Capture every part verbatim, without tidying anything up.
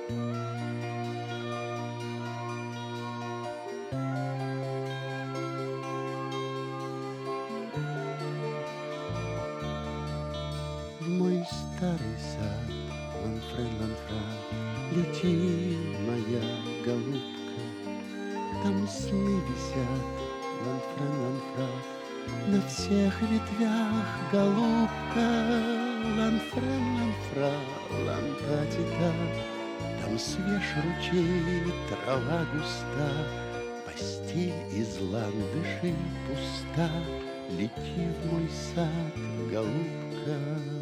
В мой старый сад, ланфре, ланфра, лети, моя голубка. Там сны висят, ланфре, ланфра, на всех ветвях, голубка. Ланфре, ланфра, лантатита, там свеж ручей, трава густа, постель из ландышей пуста. Лети в мой сад, голубка.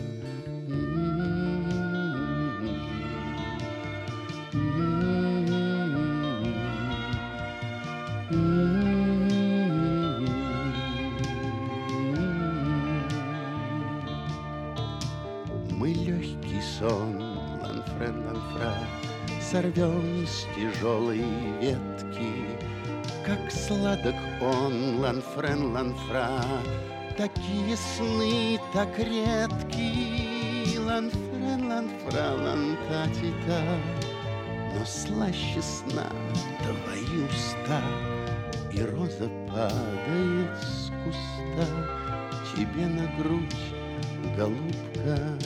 Мы легкий сон, ланфре, ланфра, сорвем с тяжелой ветки. Как сладок он, ланфрен, ланфра, такие сны так редки. Ланфрен, ланфра, лантатита, но слаще сна твои уста. И роза падает с куста тебе на грудь, голубка.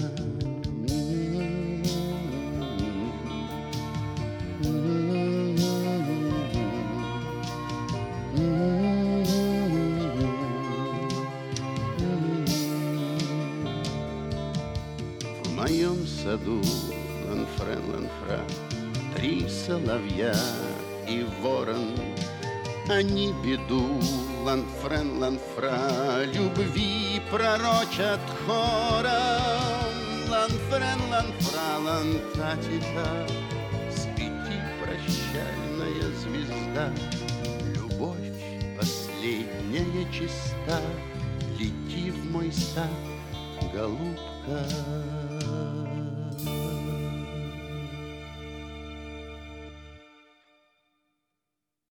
В моем саду, ланфре, ланфра, три соловья и ворон. Они беду, ланфрен, ланфра, любви пророчат хором. Ланфрен, ланфра, лантатита, свети, прощальная звезда. Любовь последняя чиста, лети в мой сад, голубка.